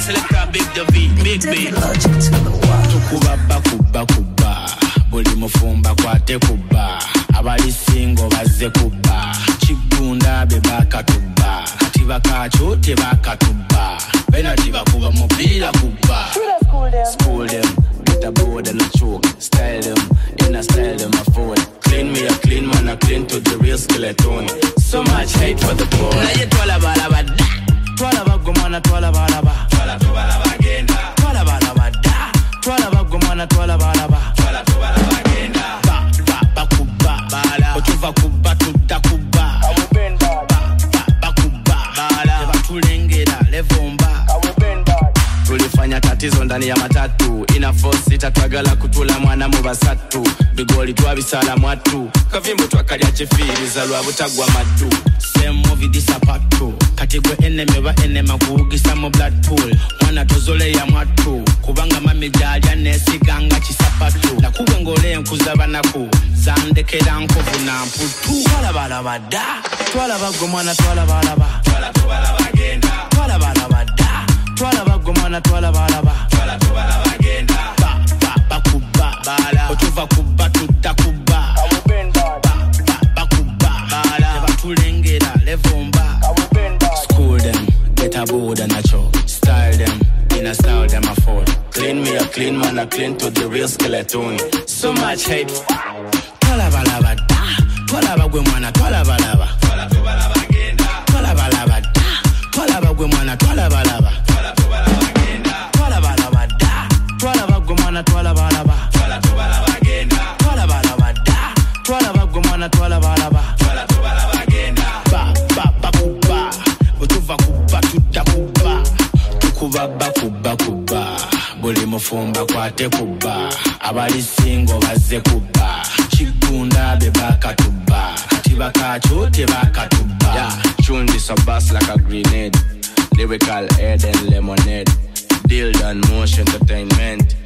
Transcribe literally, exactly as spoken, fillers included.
select a big the V, big B. Tukuba bakuba kuba, buli mufumba kwate kuba. Abali singo baze kuba, chigunda bebaka tuba. Katiba kacho tebaka tuba. Bena tiba kuba mobila kuba. School them, get a board and a choke. Style them, in a style them a phone. Clean me a clean man, a clean to the real skeleton. So much hate for the poor. Na ye twala balaba da, twala bagomana twala balaba, twala twala bagenda, twala balaba da, twala bagomana twala balaba, twala twala bagenda. Ba ba ba kuba bala, otuva kuba tuta kuba, awubenda. Ba ba ba kuba bala, eba tulengera levomba, awubenda. Tulifanya tatizo ndani ya matatu, ina force itatwagala kutula mwana mu basatu. Bigoli twabisala mwatu, kavimbo twakalya chefiri zalwa butagwa matu. Same movie disapatu, katigwe eneme ba enema kuugisa mu blood pool. Mwana tozole ya mwatu, kubanga mami jalya nesiganga chisapatu. Na kuwe ngole nkuzaba naku, zandekera nkovu na mputu. Twala balaba da, twala bago mwana twala balaba, twala twala bagenda, twala balaba da, twala bago mwana twala balaba, twala twala bagenda. Ba ba ba kuba bala, otuva kuba tuta kuba, awubenda. Ba ba ba kuba bala, eba tulengera levomba, awubenda. School them, get a board and a choke. Style them, in a style them afford. Clean me a clean man, a clean to the real skeleton. So much hate. Twala balaba da, twala bagwe mwana twala balaba, twala twala bagenda, twala balaba da, twala bagwe mwana twala balaba, twala twala bagenda, twala balaba da, twala bagwe mwana twala balaba, twala twala bagenda, twala balaba da, twala bagwe mwana twala balaba, twala twala bagenda. Ba ba ba kuba, otuva kuba tuta kuba, tukuba ba kuba kuba, buli mufumba kwate kuba, abali singo baze kuba, chigunda bebaka tuba, katiba kacho tebaka tuba. Yeah, tune this a bass like a grenade, lyrical head and lemonade. Deal done motion entertainment.